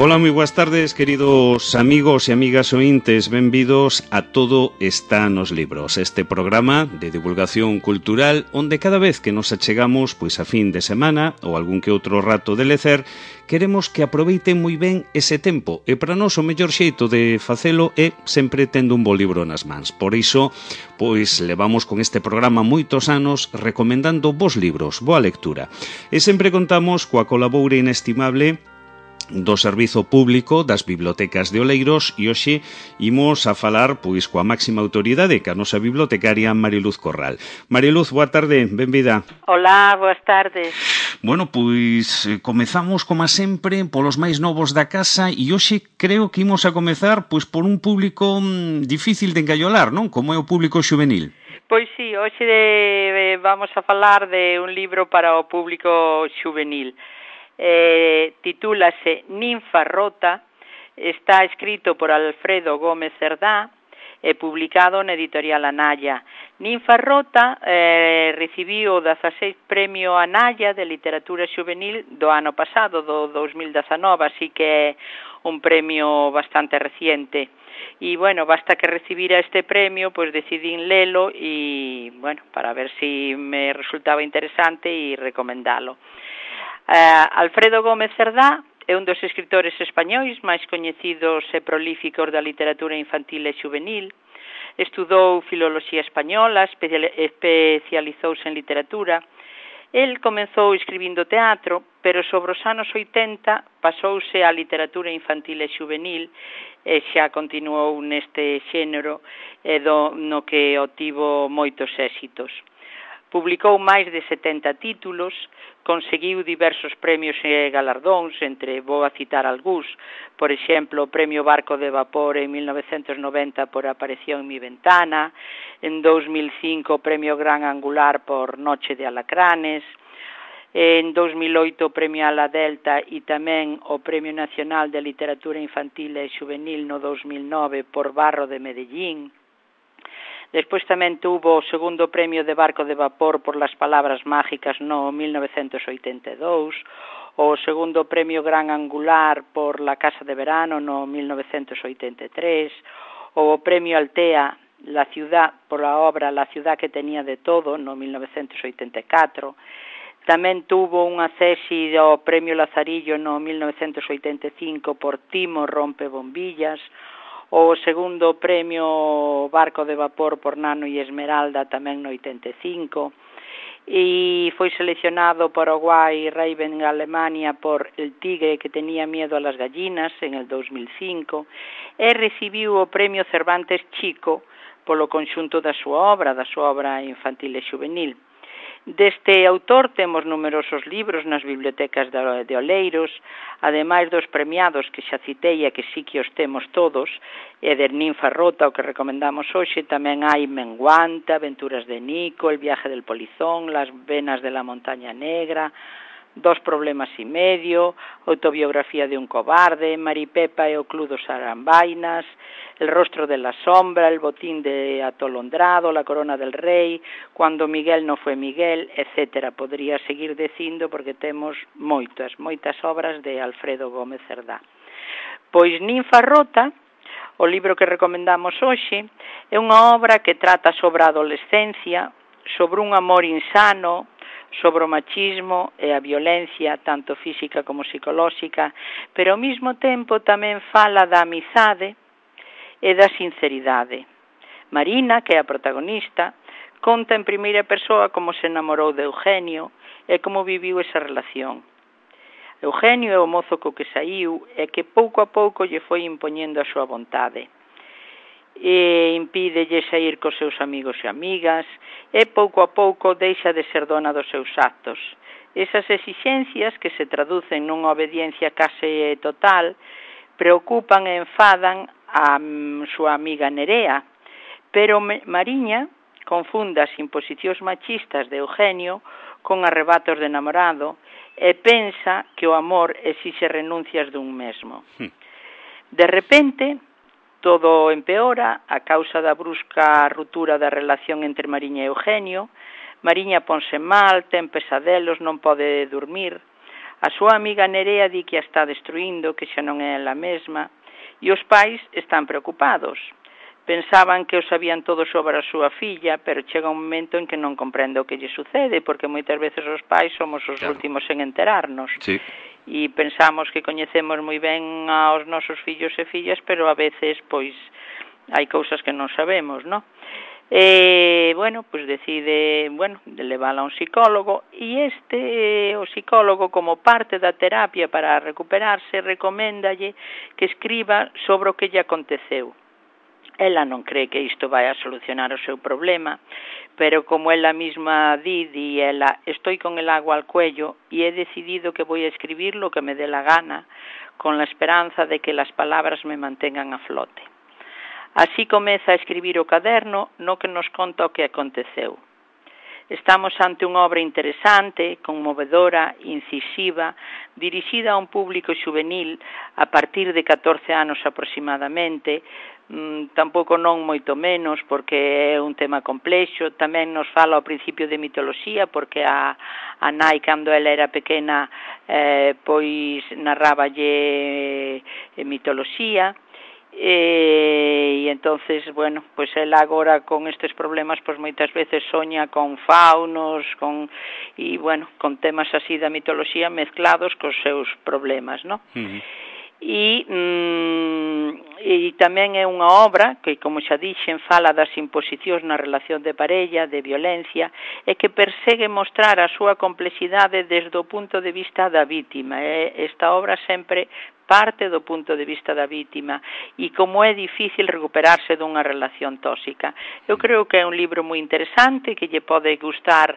Ola, moi boas tardes, queridos amigos e amigas ointes, benvidos a Todo está nos libros, este programa de divulgación cultural onde cada vez que nos achegamos pois a fin de semana ou algún que outro rato de lecer, queremos que aproveiten moi ben ese tempo e para nós o mellor xeito de facelo é sempre tendo un bo libro nas mans. Por iso, pois levamos con este programa moitos anos recomendando bons libros, boa lectura. E sempre contamos coa colaboura inestimable do Servizo Público das Bibliotecas de Oleiros e hoxe imos a falar pois coa máxima autoridade que a nosa bibliotecaria Mariluz Corral. Mariluz, boa tarde, benvida. Hola, boas tardes. Bueno, pois comezamos como sempre polos máis novos da casa e hoxe creo que imos a comezar pois por un público difícil de engallolar, non? Como é o público xuvenil. Pois sí, hoxe vamos a falar de un libro para o público xuvenil. Titúlase Ninfa Rota, está escrito por Alfredo Gómez Cerdá e publicado na editorial Anaya. Ninfa Rota recibiu o 16 Premio Anaya de Literatura Xuvenil do ano pasado, do 2019, así que é un premio bastante reciente. E, bueno, basta que recibira este premio, pois decidín lelo e, bueno, para ver si me resultaba interesante e recomendalo. Alfredo Gómez Cerdá é un dos escritores españois máis coñecidos e prolíficos da literatura infantil e xuvenil. Estudou filoloxía española, especializouse en literatura. El comezou escribindo teatro, pero sobre os anos 80 pasouse á literatura infantil e xuvenil e xa continuou neste xénero no que obtivo moitos éxitos. Publicou máis de 70 títulos, conseguiu diversos premios e galardóns, entre vou a citar algúns, por exemplo, o Premio Barco de Vapor en 1990 por Apareció en mi ventana, en 2005 o Premio Gran Angular por Noche de Alacranes, en 2008 o Premio Ala Delta e tamén o Premio Nacional de Literatura Infantil e Xuvenil no 2009 por Barro de Medellín. Despois tamén tuvo o segundo premio de Barco de Vapor por Las Palabras Mágicas no 1982, o segundo premio Gran Angular por La Casa de Verano no 1983, o premio Altea La Ciudad por a obra La Ciudad que tenía de todo no 1984. Tamén tuvo unha cesi ao premio Lazarillo no 1985 por Timo Rompe Bombillas, o segundo premio Barco de Vapor por Nano e Esmeralda tamén no 85, e foi seleccionado para Uruguai Raven en Alemania por El tigre que tenía miedo a las gallinas en el 2005 e recibiu o premio Cervantes Chico polo conxunto da súa obra infantil e xuvenil. Deste autor temos numerosos libros nas bibliotecas de Oleiros, ademais dos premiados que xa citei e que sí que os temos todos, e de Ninfa Rota, o que recomendamos hoxe, tamén hai Menguante, Aventuras de Nico, El viaje del polizón, Las venas de la montaña negra, Dos problemas y medio, Autobiografía de un cobarde, Maripepa e o club dos Arambainas, El rostro de la sombra, El botín de atolondrado, La corona del rey, Cuando Miguel no fue Miguel, etc. Podría seguir dicindo porque temos moitas obras de Alfredo Gómez Cerdá. Pois Ninfa Rota, o libro que recomendamos hoxe, é unha obra que trata sobre a adolescencia, sobre un amor insano, sobre o machismo e a violencia, tanto física como psicolóxica, pero ao mesmo tempo tamén fala da amizade e da sinceridade. Marina, que é a protagonista, conta en primeira persoa como se enamorou de Eugenio e como viviu esa relación. Eugenio é o mozo co que saiu e que pouco a pouco lle foi impoñendo a súa vontade. E impídelle sair cos seus amigos e amigas e pouco a pouco deixa de ser dona dos seus actos. Esas exixencias que se traducen nunha obediencia case total preocupan e enfadan a súa amiga Nerea, pero Mariña confunde as imposicións machistas de Eugenio con arrebatos de namorado e pensa que o amor exixe renuncias dun mesmo. De repente, todo empeora a causa da brusca ruptura da relación entre Mariña e Eugenio. Mariña ponse mal, ten pesadelos, non pode dormir. A súa amiga Nerea di que a está destruindo, que xa non é ela mesma, e os pais están preocupados. Pensaban que o sabían todo sobre a súa filla, pero chega un momento en que non comprende o que lle sucede, porque moitas veces os pais somos os últimos en enterarnos. Sí. E pensamos que coñecemos moi ben aos nosos fillos e fillas, pero a veces, pois, hai cousas que non sabemos, non? Pois decide, de levala a un psicólogo, e o psicólogo, como parte da terapia para recuperarse, recoméndalle que escriba sobre o que lle aconteceu. Ela non cree que isto vai a solucionar o seu problema, pero como ela mesma di ela, estoy con el agua al cuello y he decidido que voy a escribir lo que me dé la gana, con la esperanza de que las palabras me mantengan a flote. Así comeza a escribir o caderno no que nos conta o que aconteceu. Estamos ante unha obra interesante, conmovedora, incisiva, dirixida a un público juvenil a partir de 14 anos aproximadamente, tampouco non moito menos, porque é un tema complexo. Tamén nos fala ao principio de mitoloxía, porque a nai, cando ela era pequena, pois narráballe mitoloxía, e entonces, pois ela agora con estes problemas, pois moitas veces soña con faunos, con temas así da mitoloxía mezclados cos seus problemas, non? E tamén é unha obra que, como xa dixen, fala das imposicións na relación de parella, de violencia, e que persegue mostrar a súa complexidade desde o punto de vista da vítima. Esta obra sempre parte do punto de vista da vítima e como é difícil recuperarse dunha relación tóxica. Eu creo que é un libro moi interesante que lle pode gustar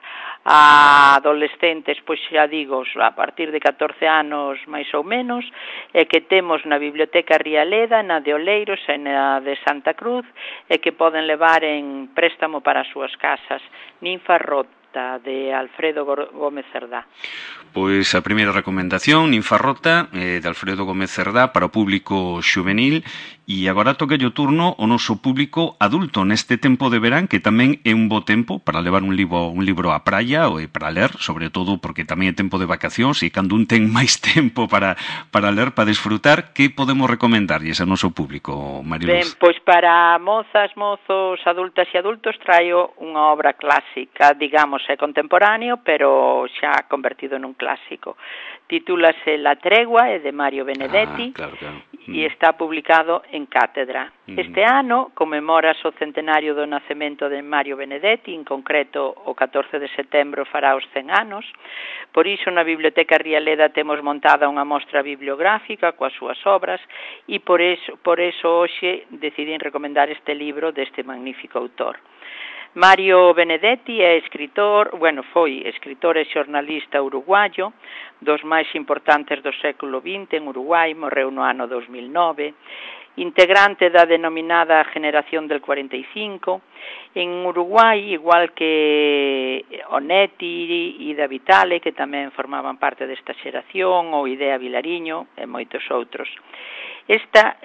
a adolescentes, pois xa digo, a partir de 14 anos máis ou menos, e que temos na Biblioteca Rialeda, na de Oleiros e na de Santa Cruz, e que poden levar en préstamo para as súas casas. Ninfa Rota, de Alfredo Gómez Cerdá. Pois a primeira recomendación, Ninfa Rota, de Alfredo Gómez Cerdá, para o público xuvenil. E agora toca o turno ao noso público adulto neste tempo de verán, que tamén é un bo tempo para levar un libro á praia ou para ler, sobre todo porque tamén é tempo de vacacións e cando un ten máis tempo para ler, para desfrutar, que podemos recomendarlles ao noso público, Mariluz? Ben, pois para mozas, mozos, adultas e adultos traio unha obra clásica, digamos, é contemporáneo, pero xa convertido nun clásico. Titúlase La Tregua, é de Mario Benedetti, claro. E está publicado en Cátedra. Este ano comemora o centenario do nacemento de Mario Benedetti, en concreto o 14 de setembro fará os 100 anos. Por iso na Biblioteca Rialeda temos montada unha mostra bibliográfica coas súas obras e por eso hoxe decidín recomendar este libro deste magnífico autor. Mario Benedetti é foi escritor e xornalista uruguayo, dos máis importantes do século XX en Uruguai, morreu no ano 2009, integrante da denominada Generación del 45. En Uruguai, igual que Onetti e Ida Vitale, que tamén formaban parte desta xeración, ou Idea Vilariño e moitos outros. Esta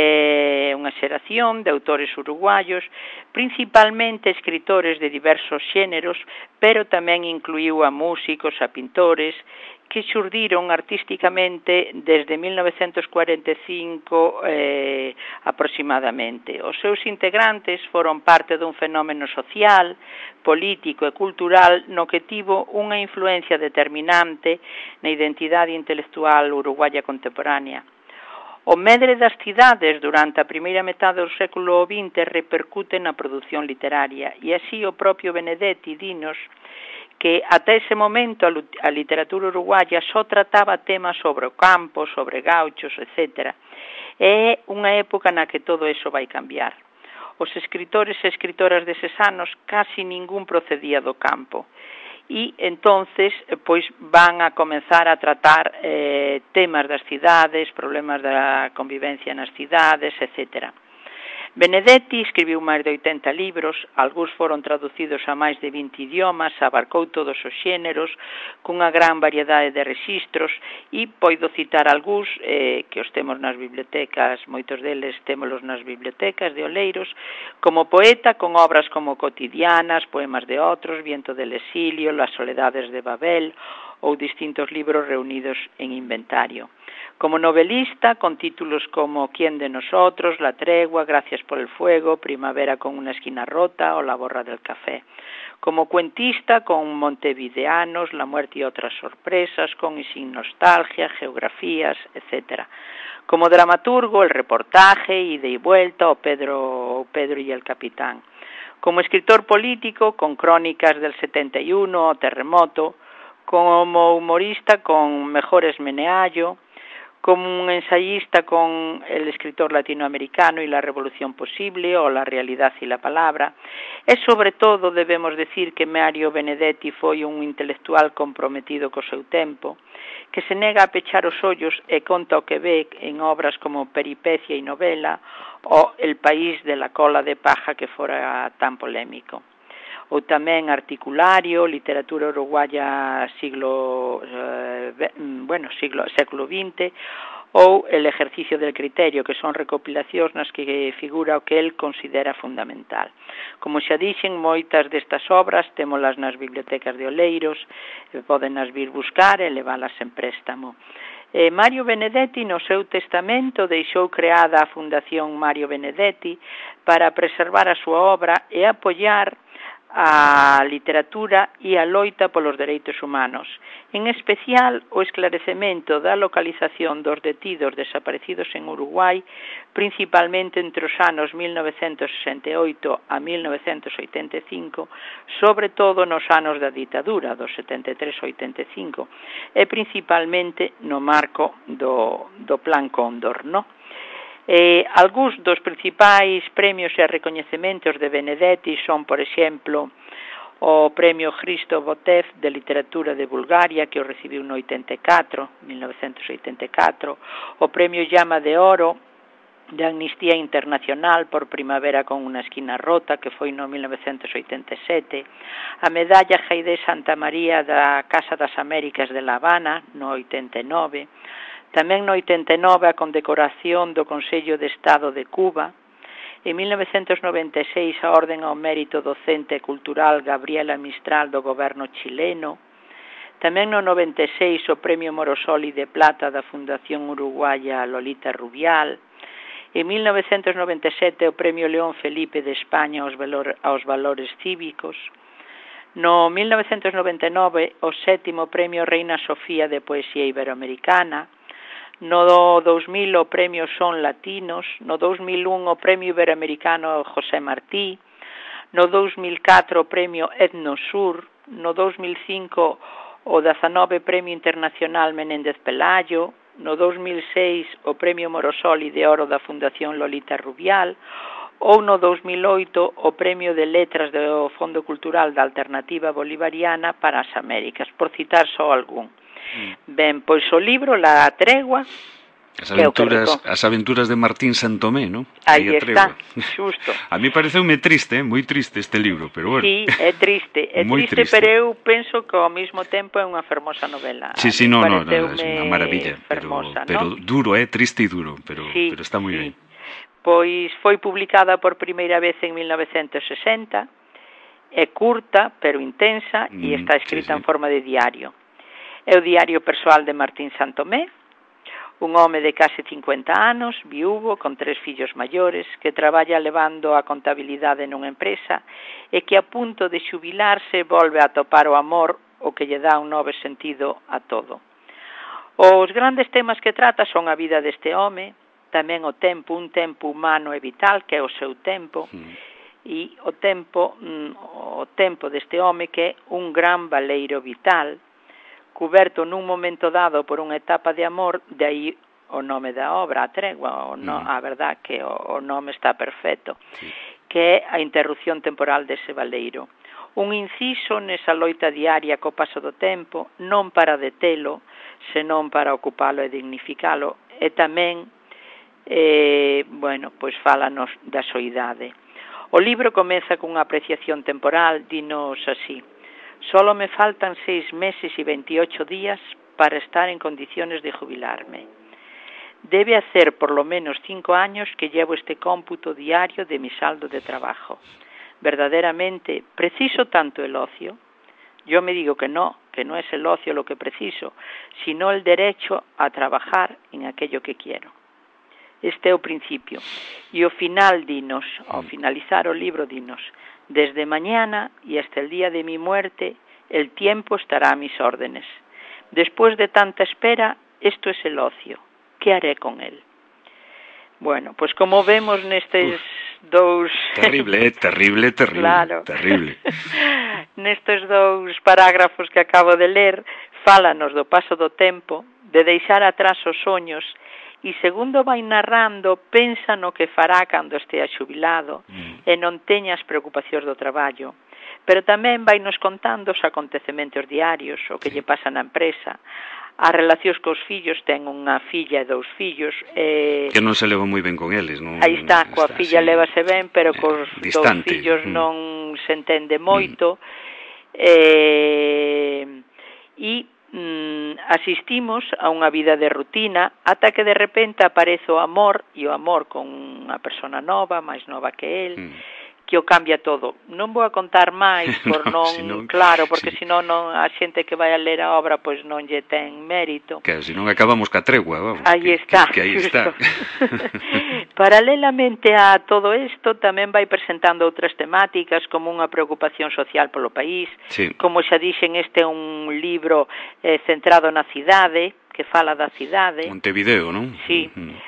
é unha xeración de autores uruguayos, principalmente escritores de diversos xéneros, pero tamén incluíu a músicos, a pintores, que xurdiron artísticamente desde 1945 aproximadamente. Os seus integrantes foron parte dun fenómeno social, político e cultural no que tivo unha influencia determinante na identidade intelectual uruguaya contemporánea. O medre das cidades durante a primeira metade do século XX repercute na produción literaria e así o propio Benedetti dinos que ata ese momento a literatura uruguaya só trataba temas sobre o campo, sobre gauchos, etc. É unha época na que todo eso vai cambiar. Os escritores e escritoras deses anos casi ningún procedía do campo. E entonces pois van a comenzar a tratar temas das cidades, problemas da convivencia nas cidades, etc. Benedetti escribiu máis de 80 libros, algúns foron traducidos a máis de 20 idiomas, abarcou todos os xéneros, cunha gran variedade de rexistros, e poido citar algúns que os temos nas bibliotecas, moitos deles témolos nas bibliotecas de Oleiros, como poeta con obras como Cotidianas, Poemas de Otros, Viento del Exilio, Las Soledades de Babel, ou distintos libros reunidos en inventario. Como novelista, con títulos como ¿Quién de nosotros?, La tregua, Gracias por el fuego, Primavera con una esquina rota o La borra del café. Como cuentista, con Montevideanos, La muerte y otras sorpresas, con y sin nostalgia, Geografías, etc. Como dramaturgo, El reportaje, Ida y vuelta o Pedro y el capitán. Como escritor político, con Crónicas del 71 o Terremoto. Como humorista, con Mejores Meneallo. Como un ensayista, con El escritor latinoamericano y la revolución posible o La realidad y la palabra. E sobre todo debemos decir que Mario Benedetti foi un intelectual comprometido co seu tempo, que se nega a pechar os ollos e conta o que ve en obras como Peripecia e novela o El país de la cola de paja, que fora tan polémico. Ou tamén articulario, literatura uruguaya século XX, ou El ejercicio del criterio, que son recopilacións nas que figura o que el considera fundamental. Como xa dixen, moitas destas obras témolas nas bibliotecas de Oleiros, podenas vir buscar e leválas en préstamo. Mario Benedetti, no seu testamento, deixou creada a Fundación Mario Benedetti para preservar a súa obra e apoiar a literatura e a loita polos dereitos humanos, en especial o esclarecemento da localización dos detidos desaparecidos en Uruguai, principalmente entre os anos 1968 a 1985, sobre todo nos anos da ditadura, dos 73 ao 85, e principalmente no marco do Plan Cóndor, non? Algúns dos principais premios e recoñecementos de Benedetti son, por exemplo, o Premio Hristo Botev de Literatura de Bulgaria, que o recibiu no 1984, o Premio Llama de Oro de Amnistía Internacional por Primavera con una esquina rota, que foi no 1987, a Medalla Jaide Santa María da Casa das Américas de La Habana, no 89, tamén no 89 a condecoración do Consello de Estado de Cuba, en 1996 a Orden ao Mérito Docente e Cultural Gabriela Mistral do goberno chileno, tamén no 96 o Premio Morosoli de Plata da Fundación Uruguaya Lolita Rubial, en 1997 o Premio León Felipe de España aos valores cívicos, no 1999 o 7º Premio Reina Sofía de Poesía Iberoamericana, no 2000 o Premio Son Latinos, no 2001 o Premio Iberoamericano José Martí, no 2004 o Premio Etnosur, no 2005 o 19 Premio Internacional Menéndez Pelayo, no 2006 o Premio Morosoli de Oro da Fundación Lolita Rubial, ou no 2008 o Premio de Letras do Fondo Cultural da Alternativa Bolivariana para as Américas, por citar só algún. Ben, pois o libro La tregua, As aventuras de Martín Santomé, non? Aí está, xusto. A mí pareceume triste, moi triste este libro, pero bueno. Sí, é triste, pero eu penso que ao mesmo tempo é unha fermosa novela. Sí, non, é unha maravilla, pero duro, triste e duro, pero está moi ben. Pois foi publicada por primeira vez en 1960, é curta, pero intensa, e está escrita en forma de diario. É o diario persoal de Martín Santomé, un home de case 50 anos, viúvo, con 3 fillos maiores, que traballa levando a contabilidade nunha empresa e que a punto de xubilarse volve a atopar o amor, o que lle dá un novo sentido a todo. Os grandes temas que trata son a vida deste home, tamén o tempo, un tempo humano e vital, que é o seu tempo, e o tempo deste home que é un gran valeiro vital, cuberto nun momento dado por unha etapa de amor, de aí o nome da obra, A tregua, a verdad que o nome está perfecto, que é a interrupción temporal dese valeiro. Un inciso nesa loita diaria co paso do tempo, non para detelo, senón para ocupalo e dignificalo, e tamén, pois fálanos da soidade. O libro comeza cunha apreciación temporal, dinos así: solo me faltan 6 meses y 28 días para estar en condiciones de jubilarme. Debe hacer por lo menos 5 años que llevo este cómputo diario de mi saldo de trabajo. Verdaderamente, ¿preciso tanto el ocio? Yo me digo que no es el ocio lo que preciso, sino el derecho a trabajar en aquello que quiero. Este é o principio. E ao final dinos, ao finalizar o libro dinos, desde mañana y hasta el día de mi muerte, el tiempo estará a mis órdenes. Después de tanta espera, esto es el ocio. ¿Qué haré con él? Bueno, pues como vemos nestes dous... Terrible, claro. terrible. Nestes dous parágrafos que acabo de ler, fálanos do paso do tempo, de deixar atrás os soños, e segundo vai narrando, pensa no que fará cando estea xubilado e non teña as preocupacións do traballo. Pero tamén vai nos contando os acontecementos diarios, o que lle pasa na empresa, as relacións cos fillos, ten unha filla e dous fillos. Que non se leva moi ben con eles, non? Aí está, coa filla lévase ben, pero cos distante. Dous fillos non se entende moito. E asistimos a unha vida de rutina ata que de repente aparece o amor, e o amor con unha persona nova, máis nova que el, que o cambia todo. Non vou a contar máis por claro, porque senón non a xente que vai a ler a obra pois non lle ten mérito. Que senón acabamos ca tregua, vamos. Aí está. Que aí está. Paralelamente a todo isto, tamén vai presentando outras temáticas como unha preocupación social polo país. Sí. Como xa dixen, este é un libro centrado na cidade, que fala da cidade. Montevideo, non? Sí.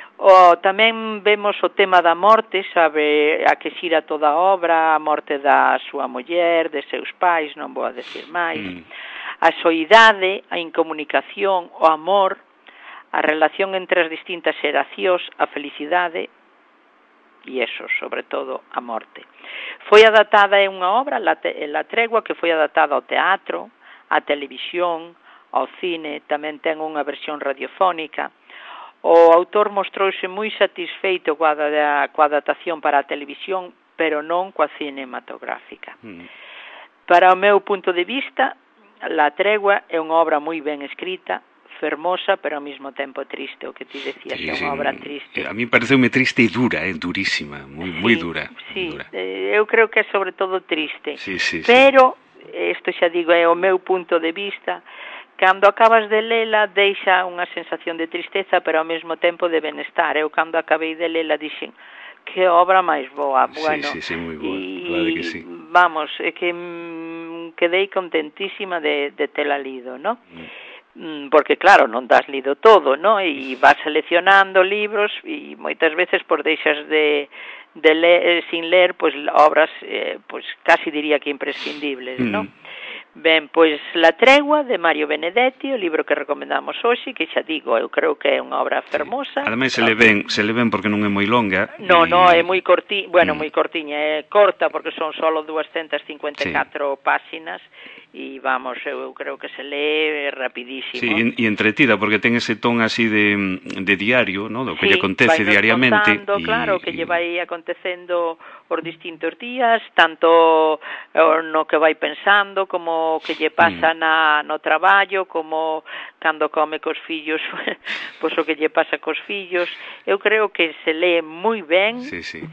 Tamén vemos o tema da morte, sabe, a que xira toda a obra, a morte da súa muller, de seus pais, non vou a decir máis. A soidade, a incomunicación, o amor, a relación entre as distintas xeracións, a felicidade e eso, sobre todo, a morte. Foi adaptada en unha obra, La Tregua, que foi adaptada ao teatro, á televisión, ao cine, tamén ten unha versión radiofónica. O autor mostrouse moi satisfeito coa adaptación para a televisión, pero non coa cinematográfica. Para o meu punto de vista, La Tregua é unha obra moi ben escrita, fermosa, pero ao mesmo tempo triste, o que ti decías, é unha obra triste. A mí pareceume triste e dura, durísima, moi dura. Sí, dura. Eu creo que é sobre todo triste. Sí, pero, isto xa digo, é o meu punto de vista. Cando acabas de lela, deixa unha sensación de tristeza, pero ao mesmo tempo de benestar. Eu, cando acabei de lela, dixen, que obra máis boa. Bueno, sí, moi boa, claro que sí. Vamos, é que quedei contentísima de tela lido, non? Porque, claro, non das lido todo, non? E vas seleccionando libros e moitas veces por deixas de ler, sin ler, pois obras, pois casi diría que imprescindibles, non? Ben, pois La Tregua, de Mario Benedetti, o libro que recomendamos hoxe, que xa digo, eu creo que é unha obra fermosa. Ademais se le ven porque non é moi longa. No, é moi cortiña, moi cortiña, é corta porque son solo 254 páxinas e vamos, eu creo que se lee rapidísimo. Sí, e entretida, porque ten ese ton así de diario, ¿no? Do que lle acontece diariamente. Claro, que lle vai acontecendo os distintos días, tanto no que vai pensando, como que lle pasa no traballo, como cando come cos fillos, pois o que lle pasa cos fillos. Eu creo que se lee moi ben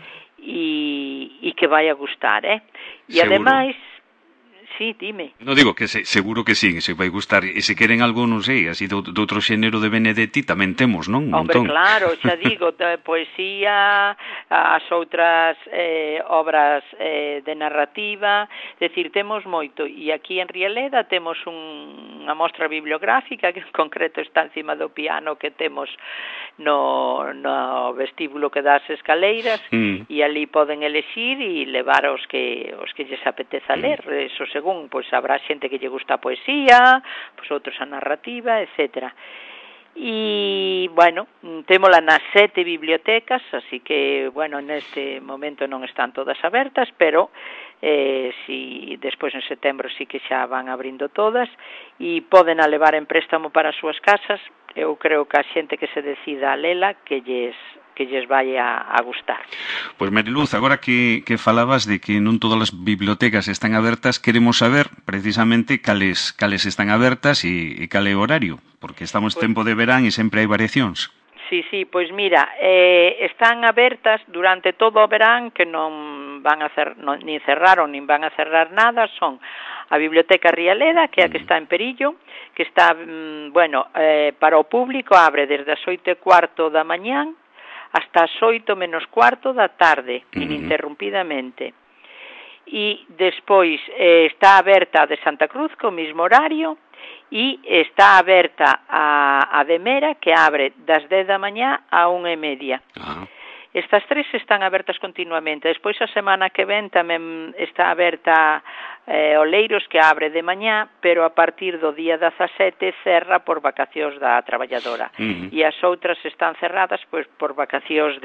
e que vai a gustar, E ademais, sí, dime. No digo que seguro que sí, se vai gustar. E se queren algo, non sei, así do outro xénero de Benedetti tamén temos, non? Hombre, claro, xa digo, poesía, as outras obras de narrativa, decir, temos moito. E aquí en Rieleda temos unha mostra bibliográfica que en concreto está encima do piano que temos no vestíbulo que dá as escaleiras, e ali poden elexir e levar os que lles apeteza ler, eso según, pois habrá xente que lle gusta a poesía, pois outros a narrativa, etcétera. E, bueno, témola nas 7 bibliotecas, así que, bueno, neste momento non están todas abertas, pero si despois en setembro sí que xa van abrindo todas e poden a levar en préstamo para as súas casas. Eu creo que a xente que se decida a lela que lles vai a gustar. Pois Mariluz, agora que falabas de que non todas as bibliotecas están abertas, queremos saber precisamente cales están abertas e cal é o horario, porque estamos en tempo de verán e sempre hai variacións. Sí, pois mira, están abertas durante todo o verán, que non non nin cerraron nin van a cerrar nada, son a Biblioteca Rialeda, que é a que está en Perillo, que está, para o público abre desde as 8:15 da mañán hasta as 8:15 da tarde, ininterrumpidamente. E despois está aberta a de Santa Cruz co mesmo horario, e está aberta a de Mera, que abre das 10 da mañá a 1:30. Estas tres están abertas continuamente. Despois a semana que ven tamén está aberta Oleiros, que abre de mañá, pero a partir do día 17 cerra por vacacións da traballadora. E as outras están cerradas pois por vacacións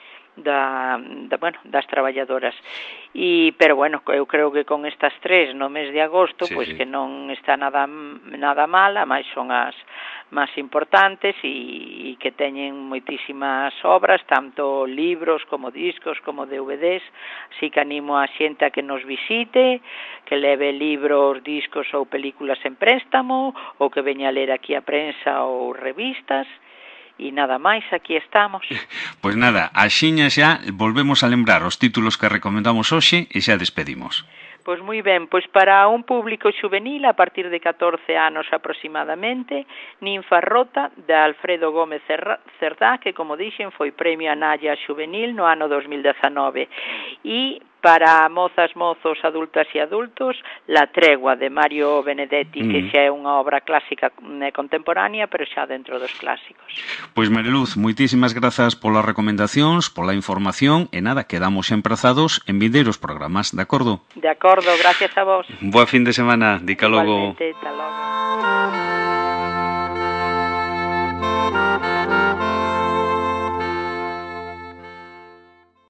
das traballadoras. Pero eu creo que con estas tres no mes de agosto, pois que non está nada mala, máis son as máis importantes e que teñen moitísimas obras, tanto libros como discos como DVDs, así que animo a xente a que nos visite, que leve libros, discos ou películas en préstamo, ou que veña a ler aquí a prensa ou revistas. E nada máis, aquí estamos. Pois nada, axiña xa volvemos a lembrar os títulos que recomendamos hoxe e xa despedimos. Pois moi ben, pois para un público xuvenil a partir de 14 anos aproximadamente, Ninfa Rota, de Alfredo Gómez Cerdá, que como dixen foi premio Anaya Xuvenil no ano 2019. E para mozas, mozos, adultas e adultos, La Tregua, de Mario Benedetti, que xa é unha obra clásica contemporánea, pero xa dentro dos clásicos. Pois Mariluz, moitísimas grazas polas recomendacións, pola información, e nada, quedamos emprazados en vindeiros programas, de acordo? De acordo, gracias a vos. Boa fin de semana, dica logo. Igualmente, ta logo.